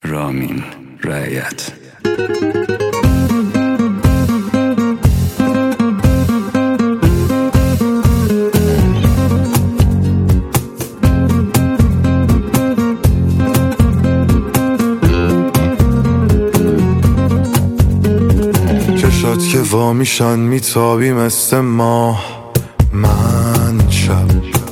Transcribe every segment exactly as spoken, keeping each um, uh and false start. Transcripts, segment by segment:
رامین رعیت. چشات که وا میشن میتابی مثل ماه، من شب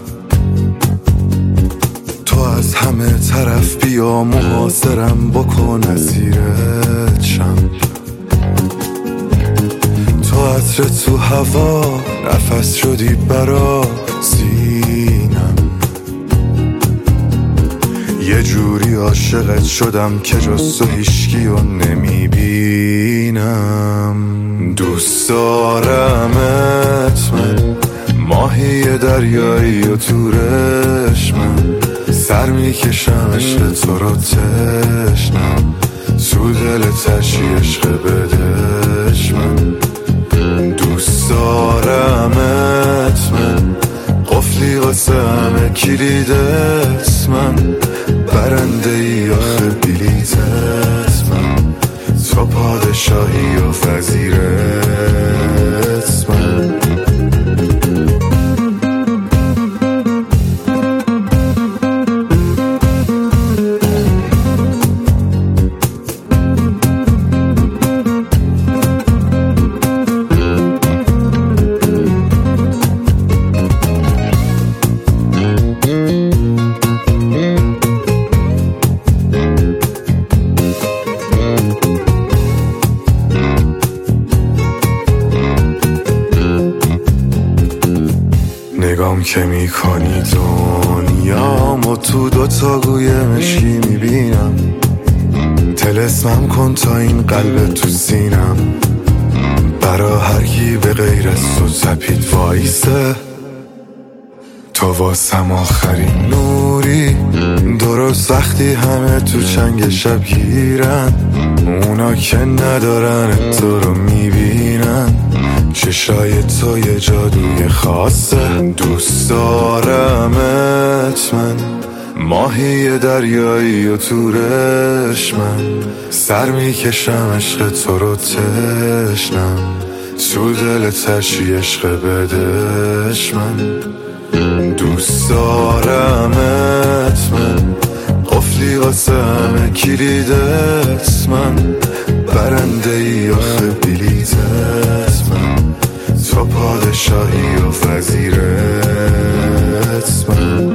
تو از همه طرف بیا محاصرم بکن اسیرت شم. تو عطر تو هوا نفس شدی برا سینم، یه جوری عاشقت شدم که جز تو هیشکی رو نمیبینم. دوست دارمت من، ماهی دریایی و تورش من، سر میکشم عشق تو رو تشنم، تو دلتش عشق بدش من. دوست دارمت من، قفلی واسه همه کلیدت من، برنده ای آخه بلیتت من، تو پادشاهی و وزیرت من. نگام که میکنی دنیامو تو دوتا گویه مشکی میبینم، طلسمم کن تا این قلب تو سینم، برا هر کی به غیر از تو تپید وایسه، تو واسم آخرین نوری. درست وقتی همه تو چنگ شب گیرن، اونا که ندارن تو رو میبینن، چشای تو یه جادوی خاصه. دوست دارمت من، ماهی دریایی و تورش من، سر میکشم عشق تو رو تشنم، تو دلتش عشق بدش من. دوست دارمت من، قفلی واسه همه کلیدت من، برنده ای آخه بلیتت من، تو پادشاهی و وزیرت من.